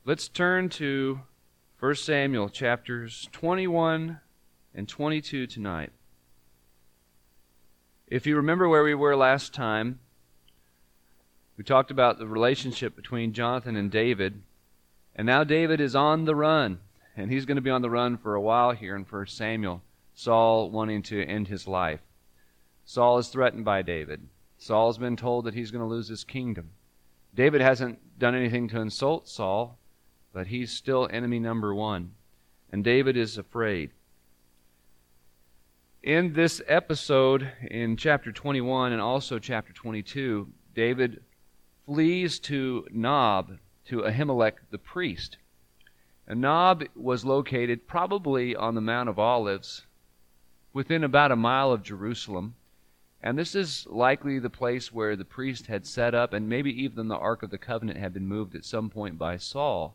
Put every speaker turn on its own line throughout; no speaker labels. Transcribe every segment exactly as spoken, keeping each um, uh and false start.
Let's turn to First Samuel chapters twenty-one and twenty-two tonight. If you remember where we were last time, we talked about the relationship between Jonathan and David, and now David is on the run, and he's going to be on the run for a while here in First Samuel, Saul wanting to end his life. Saul is threatened by David. Saul's been told that he's going to lose his kingdom. David hasn't done anything to insult Saul, but he's still enemy number one, and David is afraid. In this episode, in chapter twenty-one and also chapter twenty-two, David flees to Nob, to Ahimelech the priest. And Nob was located probably on the Mount of Olives, within about a mile of Jerusalem. And this is likely the place where the priest had set up, and maybe even the Ark of the Covenant had been moved at some point by Saul.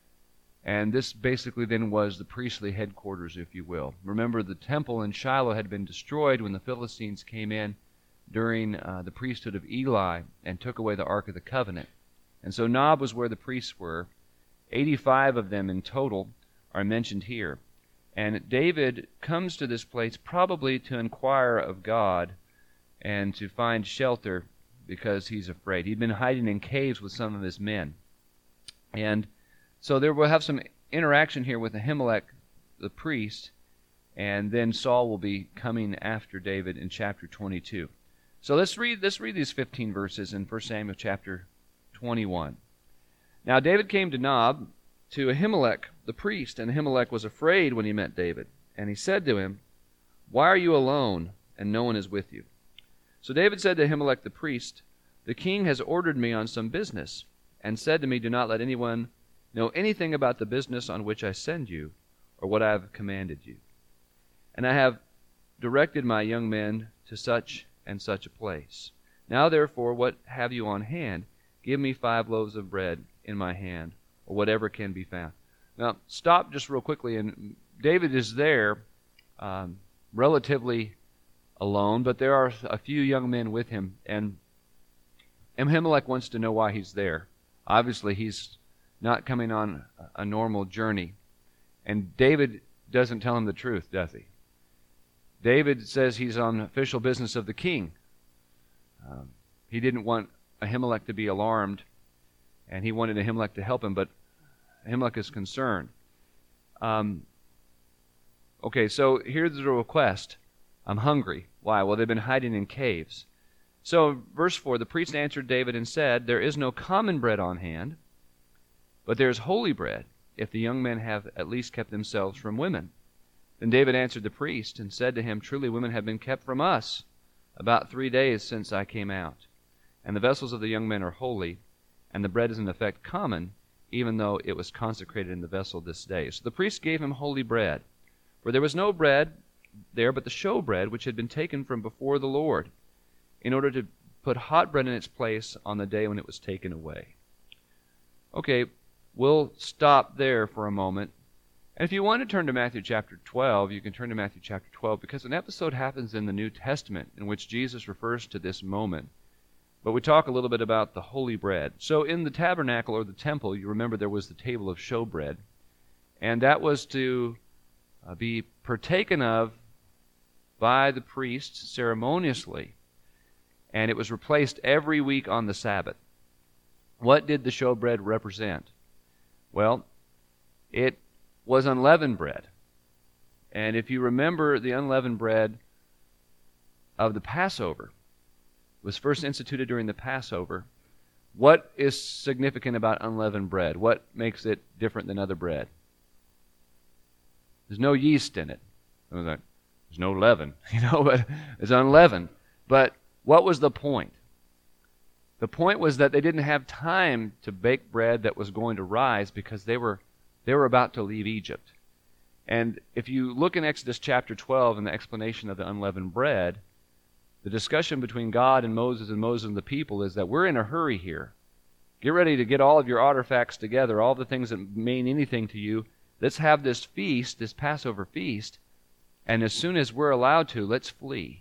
And this basically then was the priestly headquarters, if you will. Remember, the temple in Shiloh had been destroyed when the Philistines came in during uh, the priesthood of Eli and took away the Ark of the Covenant. And so Nob was where the priests were. eighty-five of them in total are mentioned here. And David comes to this place probably to inquire of God and to find shelter because he's afraid. He'd been hiding in caves with some of his men. And so there will have some interaction here with Ahimelech the priest, and then Saul will be coming after David in chapter twenty-two. So let's read let's read these fifteen verses in First Samuel chapter twenty-one. Now David came to Nob, to Ahimelech the priest, and Ahimelech was afraid when he met David. And he said to him, "Why are you alone, and no one is with you?" So David said to Ahimelech the priest, "The king has ordered me on some business, and said to me, 'Do not let anyone know anything about the business on which I send you, or what I have commanded you. And I have directed my young men to such and such a place. Now therefore, what have you on hand? Give me five loaves of bread in my hand, or whatever can be found." Now, stop just real quickly. And David is there um, relatively alone, but there are a few young men with him. And Ahimelech wants to know why he's there. Obviously, he's not coming on a normal journey. And David doesn't tell him the truth, does he? David says he's on official business of the king. Um, he didn't want Ahimelech to be alarmed, and he wanted Ahimelech to help him, but Ahimelech is concerned. Um, okay, so here's the request. "I'm hungry." Why? Well, they've been hiding in caves. So, verse four, the priest answered David and said, "There is no common bread on hand, but there is holy bread, if the young men have at least kept themselves from women." Then David answered the priest and said to him, "Truly women have been kept from us about three days since I came out. And the vessels of the young men are holy, and the bread is in effect common, even though it was consecrated in the vessel this day." So the priest gave him holy bread, for there was no bread there but the show bread which had been taken from before the Lord, in order to put hot bread in its place on the day when it was taken away. Okay, we'll stop there for a moment. And if you want to turn to Matthew chapter twelve, you can turn to Matthew chapter twelve, because an episode happens in the New Testament in which Jesus refers to this moment. But we talk a little bit about the holy bread. So in the tabernacle or the temple, you remember there was the table of showbread, and that was to uh, be partaken of by the priest ceremoniously, and it was replaced every week on the Sabbath. What did the showbread represent? Well, it was unleavened bread. And if you remember, the unleavened bread of the Passover was first instituted during the Passover. What is significant about unleavened bread? What makes it different than other bread? There's no yeast in it. There's no leaven, you know, but it's unleavened. But what was the point? The point was that they didn't have time to bake bread that was going to rise because they were they were about to leave Egypt. And if you look in Exodus chapter twelve in the explanation of the unleavened bread, the discussion between God and Moses and Moses and the people is that we're in a hurry here. Get ready to get all of your artifacts together, all the things that mean anything to you. Let's have this feast, this Passover feast, and as soon as we're allowed to, let's flee.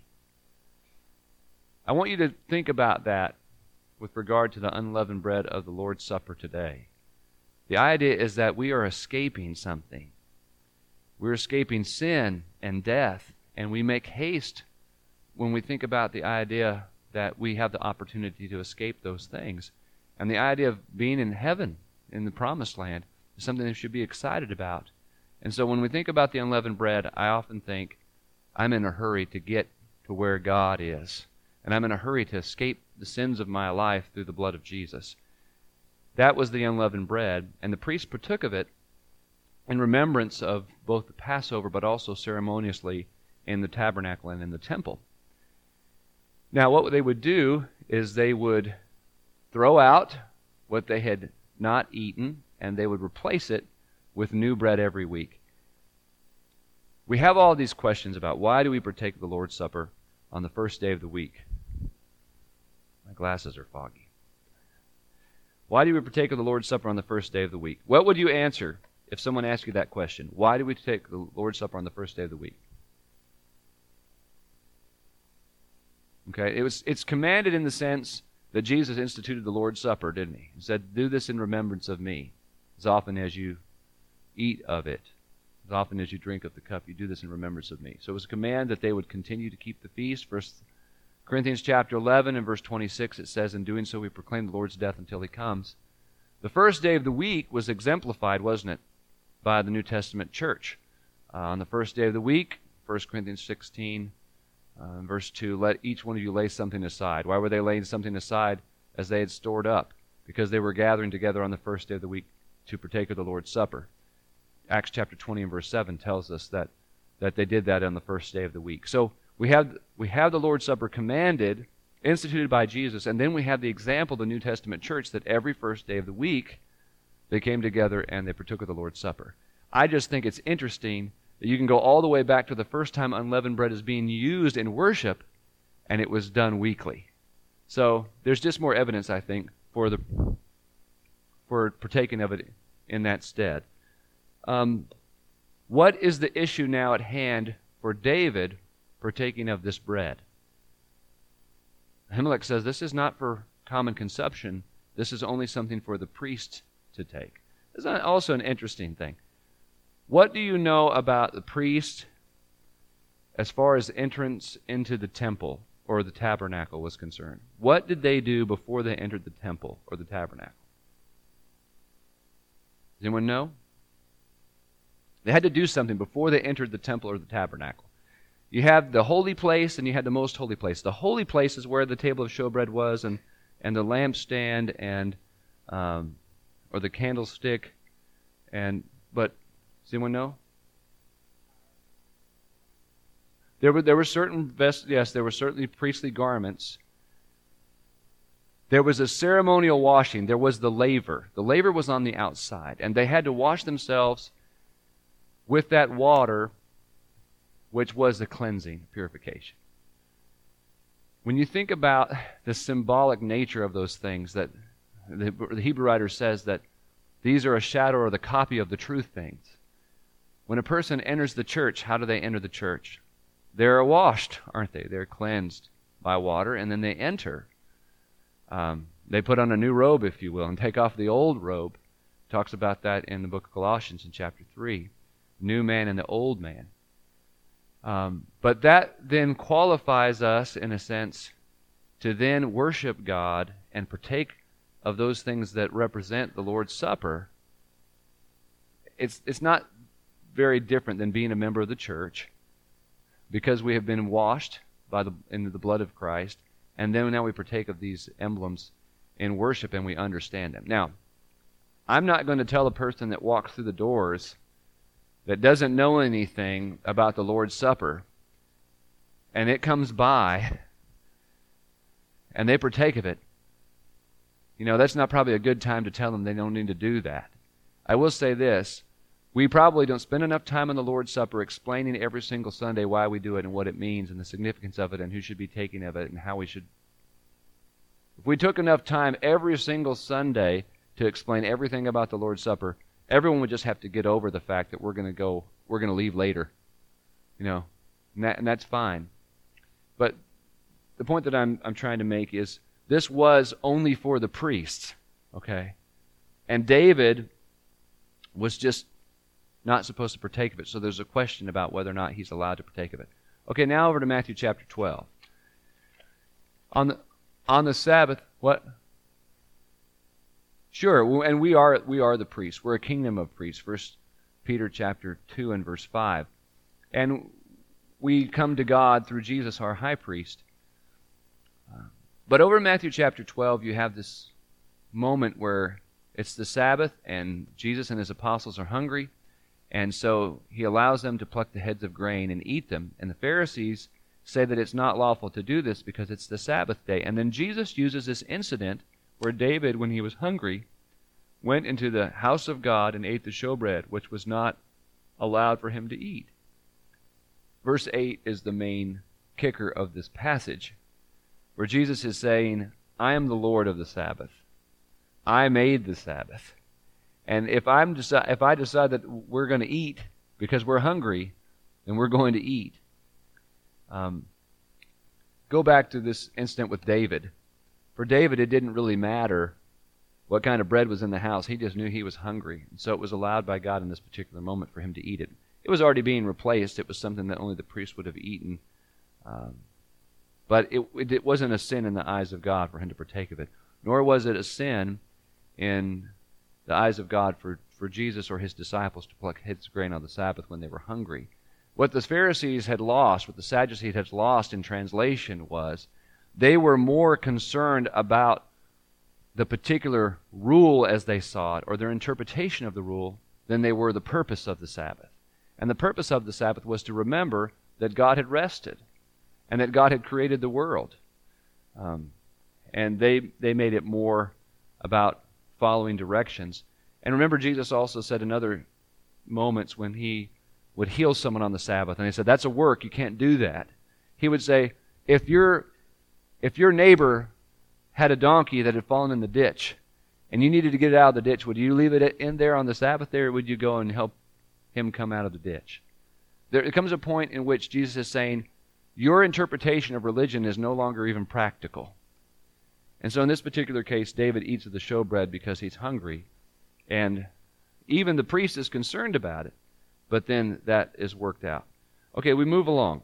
I want you to think about that with regard to the unleavened bread of the Lord's Supper today. The idea is that we are escaping something. We're escaping sin and death, and we make haste when we think about the idea that we have the opportunity to escape those things. And the idea of being in heaven, in the promised land, is something that we should be excited about. And so when we think about the unleavened bread, I often think, I'm in a hurry to get to where God is. And I'm in a hurry to escape the sins of my life through the blood of Jesus. That was the unleavened bread, and the priest partook of it in remembrance of both the Passover, but also ceremoniously in the tabernacle and in the temple. Now, what they would do is they would throw out what they had not eaten, and they would replace it with new bread every week. We have all these questions about why do we partake of the Lord's Supper on the first day of the week? My glasses are foggy. Why do we partake of the Lord's Supper on the first day of the week? What would you answer if someone asked you that question? Why do we take the Lord's Supper on the first day of the week? Okay, it was it's commanded in the sense that Jesus instituted the Lord's Supper, didn't he? He said, do this in remembrance of me. As often as you eat of it, as often as you drink of the cup, you do this in remembrance of me. So it was a command that they would continue to keep the feast. First Corinthians chapter eleven and verse twenty-six, it says, in doing so we proclaim the Lord's death until he comes. The first day of the week was exemplified, wasn't it, by the New Testament church. Uh, on the first day of the week, First Corinthians sixteen, uh, verse two, let each one of you lay something aside. Why were they laying something aside? As they had stored up, because they were gathering together on the first day of the week to partake of the Lord's Supper. Acts chapter twenty and verse seven tells us that, that they did that on the first day of the week. So we have, we have the Lord's Supper commanded, instituted by Jesus, and then we have the example of the New Testament church that every first day of the week they came together and they partook of the Lord's Supper. I just think it's interesting that you can go all the way back to the first time unleavened bread is being used in worship, and it was done weekly. So there's just more evidence, I think, for the for partaking of it in that stead. Um, what is the issue now at hand for David partaking of this bread? Ahimelech says this is not for common consumption. This is only something for the priest to take. This is also an interesting thing. What do you know about the priest as far as entrance into the temple or the tabernacle was concerned? What did they do before they entered the temple or the tabernacle? Does anyone know? They had to do something before they entered the temple or the tabernacle. You have the holy place and you had the most holy place. The holy place is where the table of showbread was, and, and the lampstand and um, or the candlestick. And but does anyone know? There were there were certain vest yes, there were certainly priestly garments. There was a ceremonial washing. There was the laver. The laver was on the outside, and they had to wash themselves with that water, which was the cleansing, purification. When you think about the symbolic nature of those things, that the, the Hebrew writer says that these are a shadow or the copy of the true things. When a person enters the church, how do they enter the church? They're washed, aren't they? They're cleansed by water, and then they enter. Um, they put on a new robe, if you will, and take off the old robe. It talks about that in the book of Colossians in chapter three. New man and the old man. Um, but that then qualifies us, in a sense, to then worship God and partake of those things that represent the Lord's Supper. It's it's not very different than being a member of the church, because we have been washed by the in the blood of Christ, and then now we partake of these emblems in worship and we understand them. Now, I'm not going to tell a person that walks through the doors that doesn't know anything about the Lord's Supper, and it comes by, and they partake of it. You know, that's not probably a good time to tell them they don't need to do that. I will say this. We probably don't spend enough time on the Lord's Supper explaining every single Sunday why we do it and what it means and the significance of it and who should be taking of it and how we should. If we took enough time every single Sunday to explain everything about the Lord's Supper, everyone would just have to get over the fact that we're going to go, we're going to leave later. You know, and, that, and that's fine. But the point that I'm I'm trying to make is this was only for the priests, okay? And David was just not supposed to partake of it. So there's a question about whether or not he's allowed to partake of it. Okay, now over to Matthew chapter twelve. On the on the Sabbath, what? Sure, and we are we are the priests. We're a kingdom of priests. First Peter chapter two and verse five. And we come to God through Jesus, our high priest. Uh, but over in Matthew chapter twelve, you have this moment where it's the Sabbath, and Jesus and his apostles are hungry, and so he allows them to pluck the heads of grain and eat them. And the Pharisees say that it's not lawful to do this because it's the Sabbath day. And then Jesus uses this incident where David, when he was hungry, went into the house of God and ate the showbread, which was not allowed for him to eat. Verse eight is the main kicker of this passage, where Jesus is saying, I am the Lord of the Sabbath. I made the Sabbath. And if I'm deci- if I decide that we're going to eat because we're hungry, then we're going to eat. Um, go back to this incident with David. For David, it didn't really matter what kind of bread was in the house. He just knew he was hungry. And so it was allowed by God in this particular moment for him to eat it. It was already being replaced. It was something that only the priest would have eaten. Um, but it, it, it wasn't a sin in the eyes of God for him to partake of it. Nor was it a sin in the eyes of God for, for Jesus or his disciples to pluck heads of grain on the Sabbath when they were hungry. What the Pharisees had lost, what the Sadducees had lost in translation was they were more concerned about the particular rule as they saw it, or their interpretation of the rule, than they were the purpose of the Sabbath. And the purpose of the Sabbath was to remember that God had rested and that God had created the world. Um, and they they made it more about following directions. And remember, Jesus also said in other moments when he would heal someone on the Sabbath, and he said, that's a work, you can't do that. He would say, if your if your neighbor had a donkey that had fallen in the ditch, and you needed to get it out of the ditch, would you leave it in there on the Sabbath there, or would you go and help him come out of the ditch? There comes a point in which Jesus is saying, your interpretation of religion is no longer even practical. And so in this particular case, David eats of the showbread because he's hungry. And even the priest is concerned about it. But then that is worked out. Okay, we move along.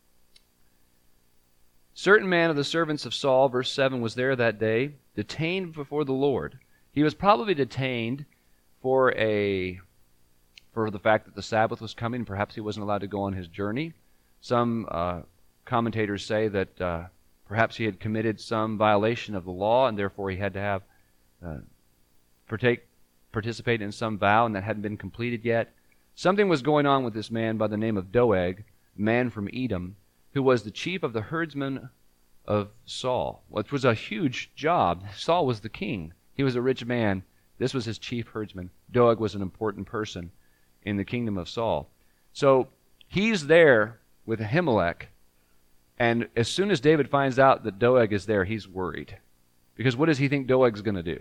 Certain man of the servants of Saul, verse seven, was there that day, detained before the Lord. He was probably detained for a for the fact that the Sabbath was coming. Perhaps he wasn't allowed to go on his journey. Some uh, commentators say that uh, perhaps he had committed some violation of the law, and therefore he had to have uh, partake, participate in some vow, and that hadn't been completed yet. Something was going on with this man by the name of Doeg, a man from Edom, who was the chief of the herdsmen of Saul, which was a huge job. Saul was the king. He was a rich man. This was his chief herdsman. Doeg was an important person in the kingdom of Saul. So he's there with Ahimelech, and as soon as David finds out that Doeg is there, he's worried. Because what does he think Doeg's going to do?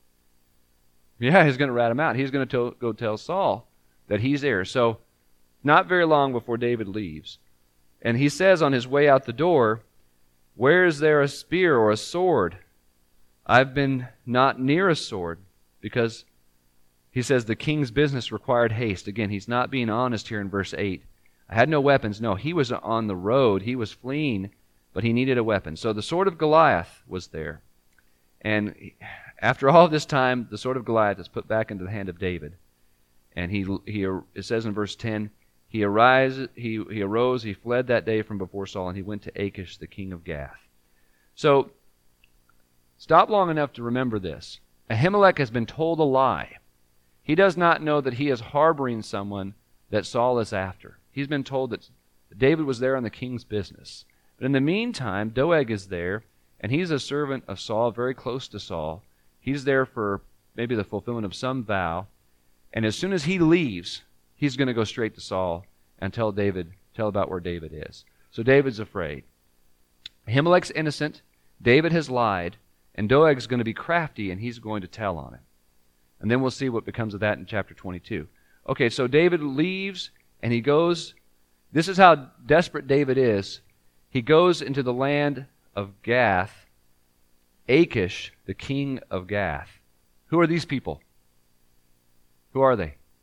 Yeah, he's going to rat him out. He's going to go tell Saul that he's there. So not very long before David leaves. And he says on his way out the door, where is there a spear or a sword? I've been not near a sword, because he says the king's business required haste. Again, he's not being honest here in verse eight. I had no weapons. No, he was on the road. He was fleeing, but he needed a weapon. So the sword of Goliath was there. And after all this time, the sword of Goliath is put back into the hand of David. And he, he it says in verse ten, He, arise, he, he arose, he fled that day from before Saul, and he went to Achish, the king of Gath. So, stop long enough to remember this. Ahimelech has been told a lie. He does not know that he is harboring someone that Saul is after. He's been told that David was there on the king's business. But in the meantime, Doeg is there, and he's a servant of Saul, very close to Saul. He's there for maybe the fulfillment of some vow. And as soon as he leaves, he's going to go straight to Saul and tell David, tell about where David is. So David's afraid. Ahimelech's innocent. David has lied. And Doeg's going to be crafty, and he's going to tell on it. And then we'll see what becomes of that in chapter twenty-two. Okay, so David leaves, and he goes. This is how desperate David is. He goes into the land of Gath, Achish, the king of Gath. Who are these people? Who are they?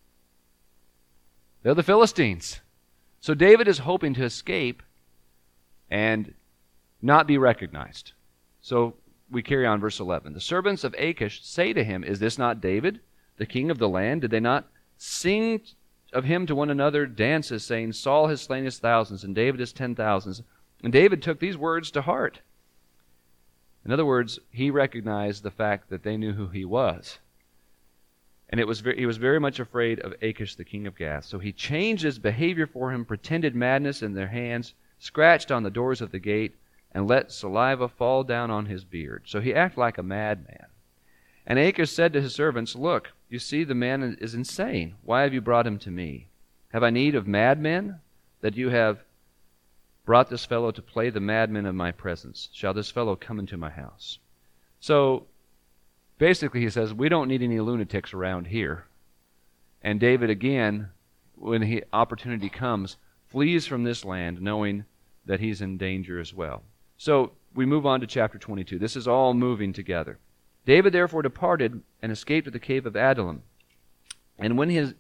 They're the Philistines. So David is hoping to escape and not be recognized. So we carry on verse eleven. The servants of Achish say to him, is this not David, the king of the land? Did they not sing of him to one another dances, saying, Saul has slain his thousands, and David his ten thousands? And David took these words to heart. In other words, he recognized the fact that they knew who he was. And it was very, he was very much afraid of Achish, the king of Gath. So he changed his behavior for him, pretended madness in their hands, scratched on the doors of the gate, and let saliva fall down on his beard. So he acted like a madman. And Achish said to his servants, look, you see the man is insane. Why have you brought him to me? Have I need of madmen, that you have brought this fellow to play the madman of my presence? Shall this fellow come into my house? So basically he says, we don't need any lunatics around here. And David, again, when he, opportunity comes, flees from this land knowing that he's in danger as well. So we move on to chapter twenty-two. This is all moving together. David therefore departed and escaped to the cave of Adullam. And when his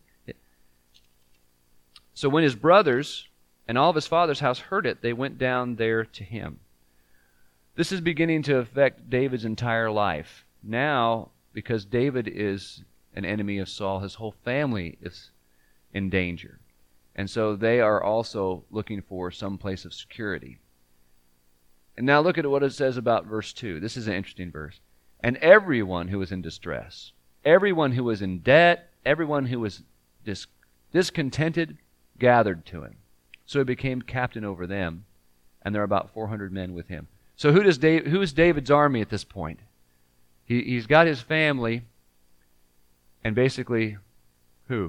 so when his brothers and all of his father's house heard it, they went down there to him. This is beginning to affect David's entire life. Now, because David is an enemy of Saul, his whole family is in danger. And so they are also looking for some place of security. And now look at what it says about verse two. This is an interesting verse. And everyone who was in distress, everyone who was in debt, everyone who was dis- discontented, gathered to him. So he became captain over them, and there are about four hundred men with him. So who does Dave, who is David's army at this point? He, he's got his family, and basically, who?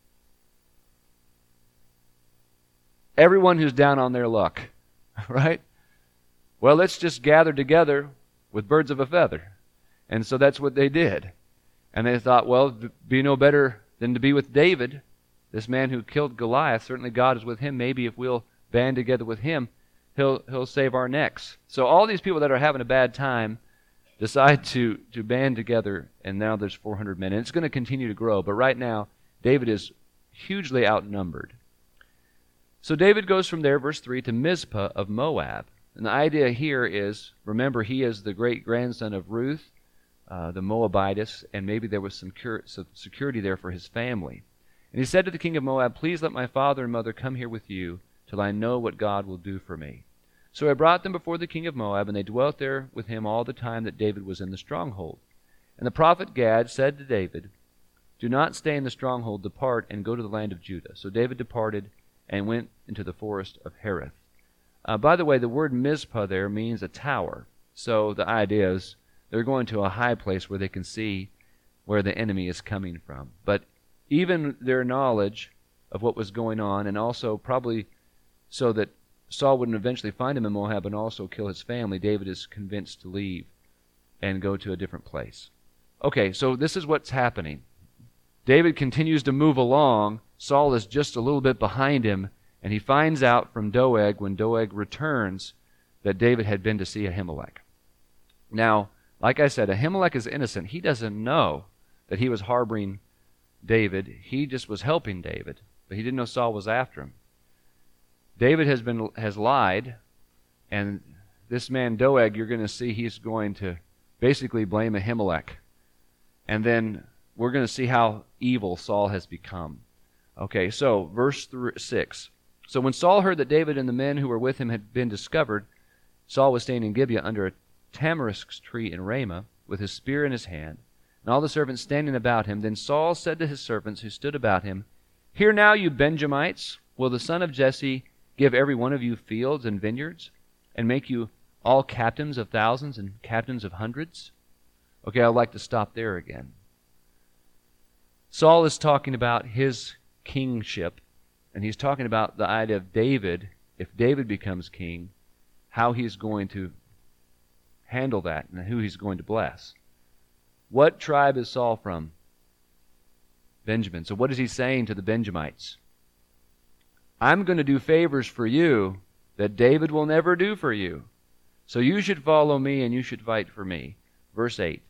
Everyone who's down on their luck, right? Well, let's just gather together with birds of a feather. And so that's what they did. And they thought, well, be no better than to be with David, this man who killed Goliath. Certainly God is with him. Maybe if we'll band together with him, he'll he'll save our necks. So all these people that are having a bad time decide to, to band together, and now there's four hundred men. And it's going to continue to grow. But right now, David is hugely outnumbered. So David goes from there, verse three, to Mizpah of Moab. And the idea here is, remember, he is the great-grandson of Ruth, uh, the Moabitess, and maybe there was some, cur- some security there for his family. And he said to the king of Moab, please let my father and mother come here with you till I know what God will do for me. So I brought them before the king of Moab, and they dwelt there with him all the time that David was in the stronghold. And the prophet Gad said to David, do not stay in the stronghold, depart and go to the land of Judah. So David departed and went into the forest of Hereth. Uh, by the way, the word Mizpah there means a tower. So the idea is they're going to a high place where they can see where the enemy is coming from. But even their knowledge of what was going on, and also probably so that Saul wouldn't eventually find him in Moab and also kill his family, David is convinced to leave and go to a different place. Okay, so this is what's happening. David continues to move along. Saul is just a little bit behind him, and he finds out from Doeg, when Doeg returns, that David had been to see Ahimelech. Now, like I said, Ahimelech is innocent. He doesn't know that he was harboring David. He just was helping David, but he didn't know Saul was after him. David has been has lied, and this man Doeg, you're going to see he's going to basically blame Ahimelech. And then we're going to see how evil Saul has become. Okay, so verse six. So when Saul heard that David and the men who were with him had been discovered, Saul was staying in Gibeah under a tamarisk tree in Ramah, with his spear in his hand, and all the servants standing about him. Then Saul said to his servants who stood about him, hear now, you Benjamites, will the son of Jesse give every one of you fields and vineyards, and make you all captains of thousands and captains of hundreds? Okay, I'd like to stop there again. Saul is talking about his kingship, and he's talking about the idea of David, if David becomes king, how he's going to handle that and who he's going to bless. What tribe is Saul from? Benjamin. So what is he saying to the Benjamites? I'm going to do favors for you that David will never do for you. So you should follow me and you should fight for me. Verse eight.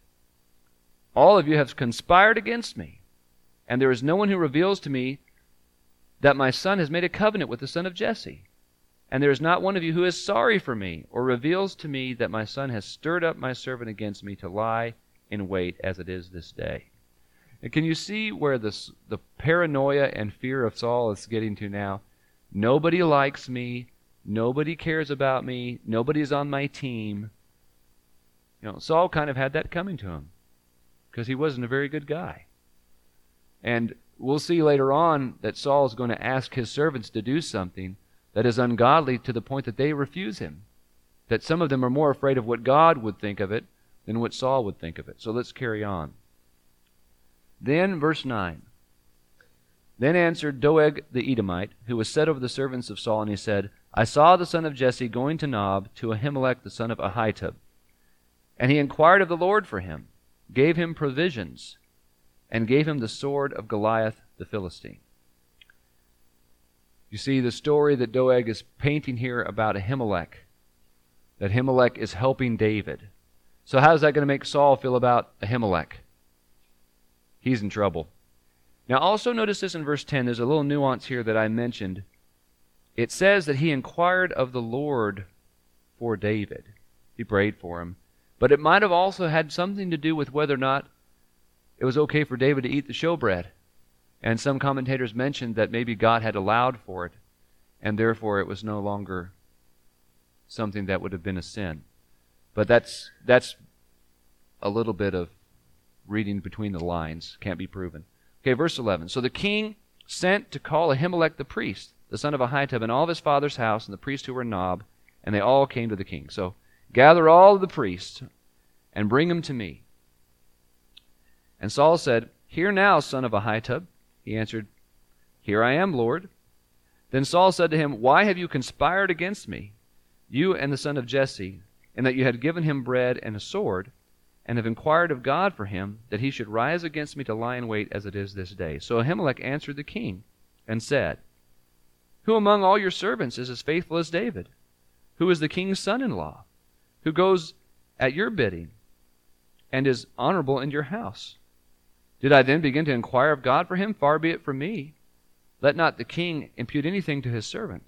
All of you have conspired against me, and there is no one who reveals to me that my son has made a covenant with the son of Jesse. And there is not one of you who is sorry for me, or reveals to me that my son has stirred up my servant against me to lie in wait as it is this day. And can you see where this, the paranoia and fear of Saul is getting to now? Nobody likes me. Nobody cares about me. Nobody's on my team. You know, Saul kind of had that coming to him because he wasn't a very good guy. And we'll see later on that Saul is going to ask his servants to do something that is ungodly to the point that they refuse him. That some of them are more afraid of what God would think of it than what Saul would think of it. So let's carry on. Then, verse nine. Then answered Doeg the Edomite, who was set over the servants of Saul, and he said, I saw the son of Jesse going to Nob to Ahimelech the son of Ahitub. And he inquired of the Lord for him, gave him provisions, and gave him the sword of Goliath the Philistine. You see the story that Doeg is painting here about Ahimelech, that Ahimelech is helping David. So how is that going to make Saul feel about Ahimelech? He's in trouble. Now also notice this in verse ten. There's a little nuance here that I mentioned. It says that he inquired of the Lord for David. He prayed for him. But it might have also had something to do with whether or not it was okay for David to eat the showbread. And some commentators mentioned that maybe God had allowed for it, and therefore it was no longer something that would have been a sin. But that's that's a little bit of reading between the lines. Can't be proven. Okay, verse eleven. So the king sent to call Ahimelech the priest, the son of Ahitub, and all of his father's house, and the priests who were in Nob, and they all came to the king. So gather all of the priests and bring them to me. And Saul said, Hear now, son of Ahitub. He answered, Here I am, Lord. Then Saul said to him, Why have you conspired against me, you and the son of Jesse, in that you had given him bread and a sword, and have inquired of God for him, that he should rise against me to lie in wait as it is this day? So Ahimelech answered the king, and said, Who among all your servants is as faithful as David? Who is the king's son-in-law, who goes at your bidding, and is honorable in your house? Did I then begin to inquire of God for him? Far be it from me. Let not the king impute anything to his servant,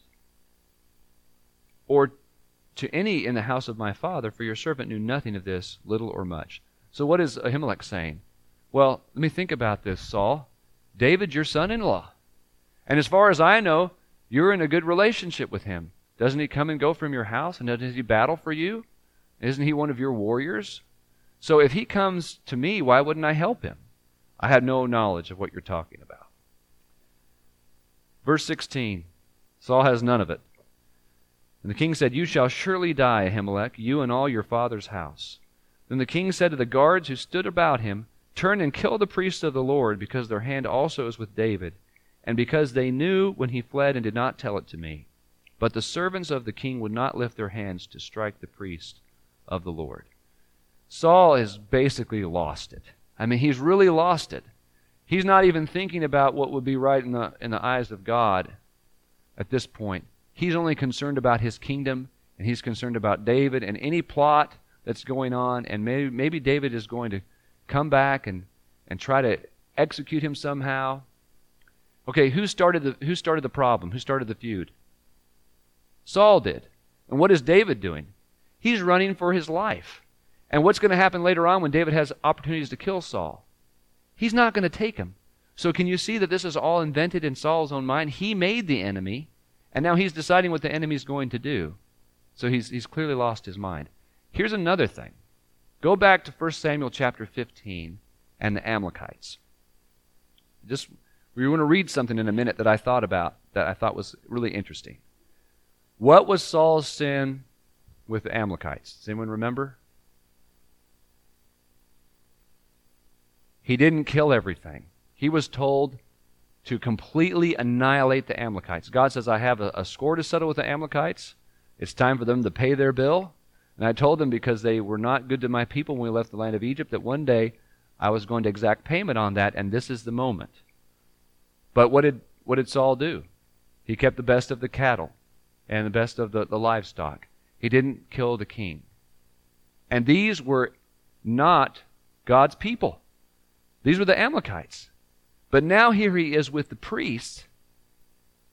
or to any in the house of my father, for your servant knew nothing of this, little or much. So what is Ahimelech saying? Well, let me think about this, Saul. David's your son-in-law. And as far as I know, you're in a good relationship with him. Doesn't he come and go from your house? And doesn't he battle for you? Isn't he one of your warriors? So if he comes to me, why wouldn't I help him? I have no knowledge of what you're talking about. Verse sixteen. Saul has none of it. And the king said, You shall surely die, Ahimelech, you and all your father's house. Then the king said to the guards who stood about him, Turn and kill the priests of the Lord, because their hand also is with David, and because they knew when he fled and did not tell it to me. But the servants of the king would not lift their hands to strike the priest of the Lord. Saul has basically lost it. I mean, he's really lost it. He's not even thinking about what would be right in the in the eyes of God at this point. He's only concerned about his kingdom, and he's concerned about David and any plot that's going on, and maybe maybe David is going to come back and, and try to execute him somehow. Okay, who started the who started the problem? Who started the feud? Saul did. And what is David doing? He's running for his life. And what's going to happen later on when David has opportunities to kill Saul? He's not going to take him. So can you see that this is all invented in Saul's own mind? He made the enemy, and now he's deciding what the enemy's going to do. So he's he's clearly lost his mind. Here's another thing. Go back to First Samuel chapter fifteen and the Amalekites. Just we want to read something in a minute that I thought about, that I thought was really interesting. What was Saul's sin with the Amalekites? Does anyone remember? He didn't kill everything. He was told to completely annihilate the Amalekites. God says, I have a, a score to settle with the Amalekites. It's time for them to pay their bill. And I told them, because they were not good to my people when we left the land of Egypt, that one day I was going to exact payment on that, and this is the moment. But what did what did Saul do? He kept the best of the cattle and the best of the, the livestock. He didn't kill the king. And these were not God's people. These were the Amalekites. But now here he is with the priests,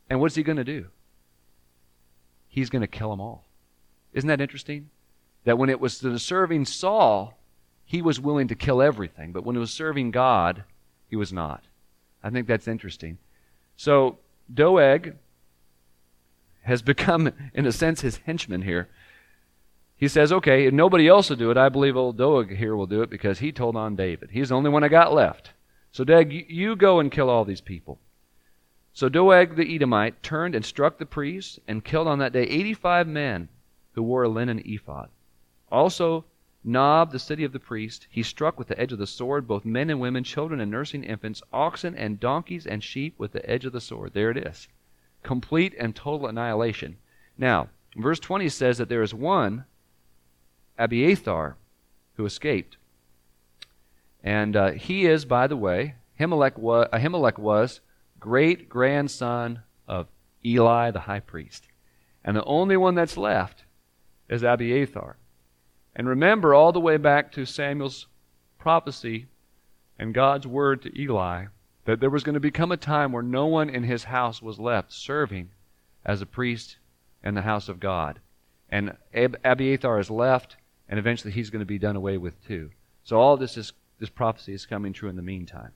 And what's he going to do? He's going to kill them all. Isn't that interesting? That when it was to serving Saul, he was willing to kill everything. But when it was serving God, he was not. I think that's interesting. So Doeg has become, in a sense, his henchman here. He says, okay, if nobody else will do it, I believe old Doeg here will do it because he told on David. He's the only one I got left. So Doeg, you, you go and kill all these people. So Doeg the Edomite turned and struck the priests and killed on that day eighty-five men who wore a linen ephod. Also Nob, the city of the priest, he struck with the edge of the sword both men and women, children and nursing infants, oxen and donkeys and sheep with the edge of the sword. There it is. Complete and total annihilation. Now, verse twenty says that there is one, Abiathar, who escaped. And uh, he is, by the way, Ahimelech was, Ahimelech was great-grandson of Eli the high priest. And the only one that's left is Abiathar. And remember all the way back to Samuel's prophecy and God's word to Eli that there was going to become a time where no one in his house was left serving as a priest in the house of God. And Ab- Abiathar is left, and eventually he's going to be done away with too. So all this is this prophecy is coming true in the meantime.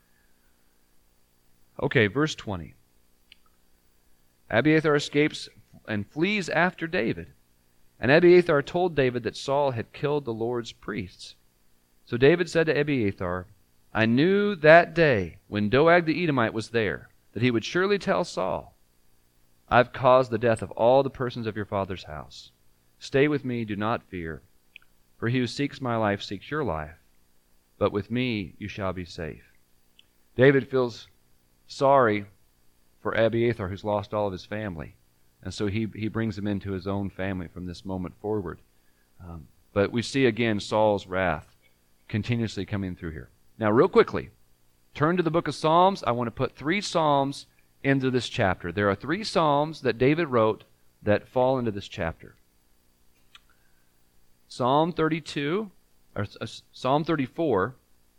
Okay, verse twenty. Abiathar escapes and flees after David. And Abiathar told David that Saul had killed the Lord's priests. So David said to Abiathar, I knew that day when Doeg the Edomite was there that he would surely tell Saul, I've caused the death of all the persons of your father's house. Stay with me, do not fear. For he who seeks my life seeks your life. But with me you shall be safe. David feels sorry for Abiathar, who's lost all of his family. And so he, he brings him into his own family from this moment forward. Um, but we see again Saul's wrath continuously coming through here. Now, real quickly, turn to the book of Psalms. I want to put three Psalms into this chapter. There are three Psalms that David wrote that fall into this chapter. Psalm thirty-two, or uh, Psalm thirty-four,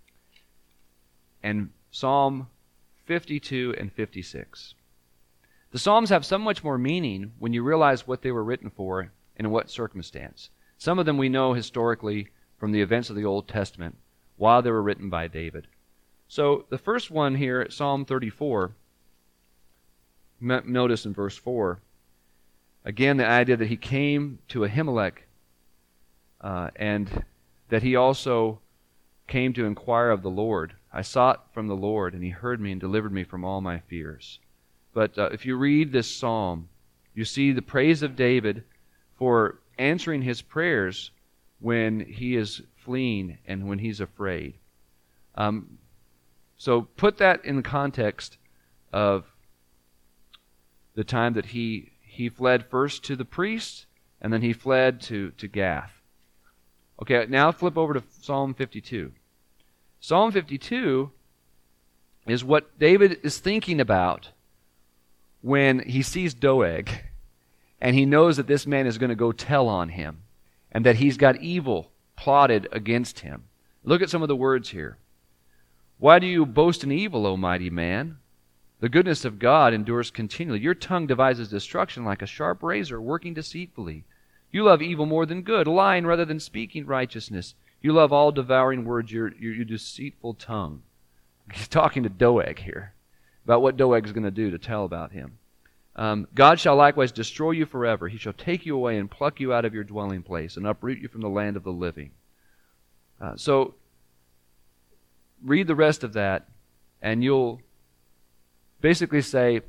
and Psalm fifty-two and fifty-six. The Psalms have so much more meaning when you realize what they were written for and in what circumstance. Some of them we know historically from the events of the Old Testament while they were written by David. So the first one here, Psalm thirty-four, m- notice in verse four, again the idea that he came to Ahimelech uh, and that he also came to inquire of the Lord. I sought from the Lord, and he heard me and delivered me from all my fears. But uh, if you read this psalm, you see the praise of David for answering his prayers when he is fleeing and when he's afraid. Um, so put that in the context of the time that he he fled first to the priest, and then he fled to, to Gath. Okay, now flip over to Psalm fifty-two. Psalm fifty-two is what David is thinking about when he sees Doeg, and he knows that this man is going to go tell on him, and that he's got evil plotted against him. Look at some of the words here. Why do you boast in evil, O mighty man? The goodness of God endures continually. Your tongue devises destruction like a sharp razor, working deceitfully. You love evil more than good, lying rather than speaking righteousness. You love all devouring words, your, your, your deceitful tongue. He's talking to Doeg here about what Doeg is going to do to tell about him. Um, God shall likewise destroy you forever. He shall take you away and pluck you out of your dwelling place and uproot you from the land of the living. Uh, so, read the rest of that, and you'll basically say,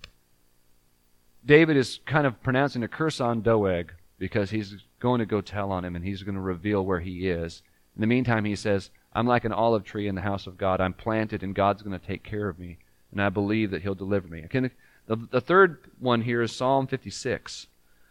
David is kind of pronouncing a curse on Doeg because he's going to go tell on him and he's going to reveal where he is. In the meantime, he says, I'm like an olive tree in the house of God. I'm planted and God's going to take care of me. And I believe that he'll deliver me. Okay, the, the third one here is Psalm fifty-six.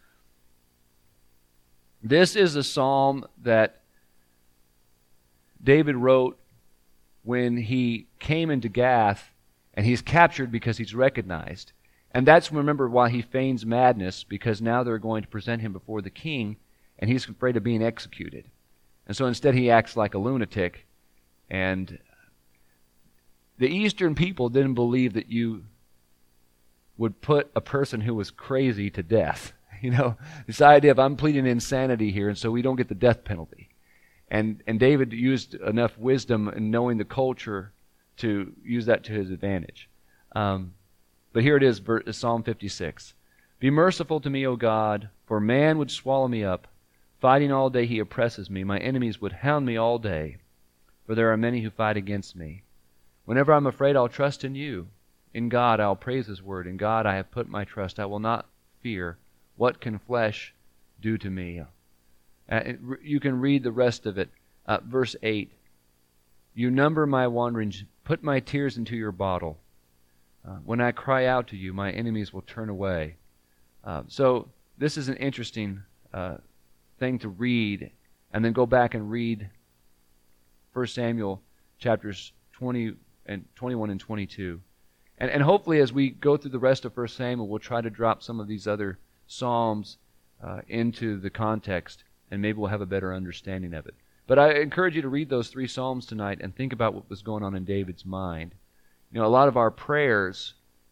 This is a psalm that David wrote when he came into Gath, and he's captured because he's recognized. And that's, remember, why he feigns madness, because now they're going to present him before the king, and he's afraid of being executed. And so instead he acts like a lunatic. And the Eastern people didn't believe that you would put a person who was crazy to death. You know, this idea of I'm pleading insanity here, and so we don't get the death penalty. And and David used enough wisdom in knowing the culture to use that to his advantage. Um, but here it is, Psalm fifty-six. Be merciful to me, O God, for man would swallow me up. Fighting all day he oppresses me. My enemies would hound me all day, for there are many who fight against me. Whenever I'm afraid, I'll trust in you. In God I'll praise his word. In God I have put my trust. I will not fear. What can flesh do to me? Uh, you can read the rest of it. Uh, verse eight. You number my wanderings. Put my tears into your bottle. Uh, when I cry out to you, my enemies will turn away. Uh, so this is an interesting uh, thing to read, and then go back and read First Samuel chapters twenty and twenty-one and twenty-two. And, and hopefully as we go through the rest of First Samuel, we'll try to drop some of these other Psalms uh, into the context, and maybe we'll have a better understanding of it. But I encourage you to read those three Psalms tonight and think about what was going on in David's mind. You know, a lot of our prayers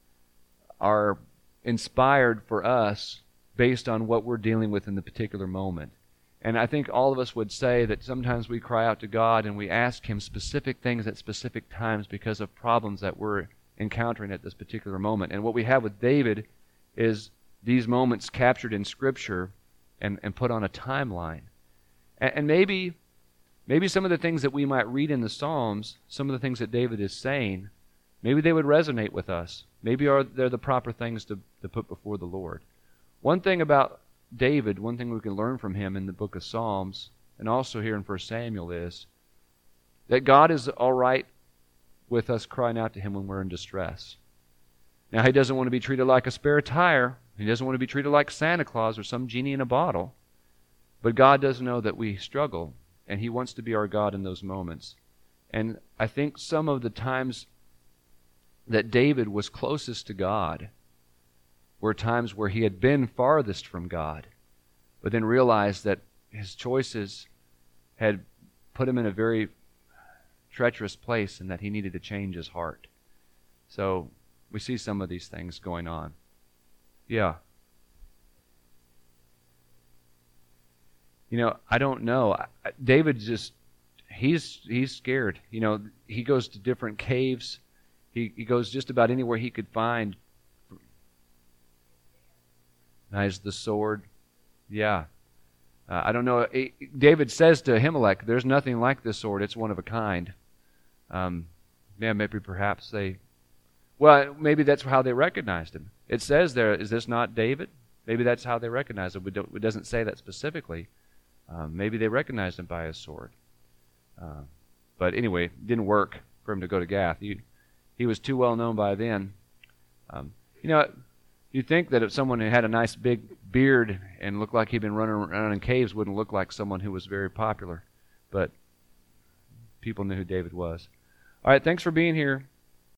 are inspired for us based on what we're dealing with in the particular moment. And I think all of us would say that sometimes we cry out to God and we ask him specific things at specific times because of problems that we're encountering at this particular moment. And what we have with David is these moments captured in Scripture and, and put on a timeline. And, and maybe maybe some of the things that we might read in the Psalms, some of the things that David is saying, maybe they would resonate with us. Maybe are they're the proper things to, to put before the Lord. One thing about David, one thing we can learn from him in the book of Psalms, and also here in First Samuel, is that God is all right with us crying out to him when we're in distress. Now, he doesn't want to be treated like a spare tire. He doesn't want to be treated like Santa Claus or some genie in a bottle. But God does know that we struggle, and he wants to be our God in those moments. And I think some of the times that David was closest to God were times where he had been farthest from God, but then realized that his choices had put him in a very treacherous place and that he needed to change his heart. So we see some of these things going on. Yeah. You know, I don't know. David just, he's he's scared. You know, he goes to different caves. He, he goes just about anywhere he could find. Has the sword. Yeah. Uh, I don't know. It, David says to Ahimelech, there's nothing like this sword. It's one of a kind. Um, yeah, maybe perhaps they... Well, maybe that's how they recognized him. It says there, is this not David? Maybe that's how they recognized him. It doesn't say that specifically. Um, maybe they recognized him by his sword. Uh, but anyway, it didn't work for him to go to Gath. He, he was too well known by then. Um, you know, you'd think that if someone had a nice big beard and looked like he'd been running around in caves wouldn't look like someone who was very popular. But people knew who David was. All right, thanks for being here.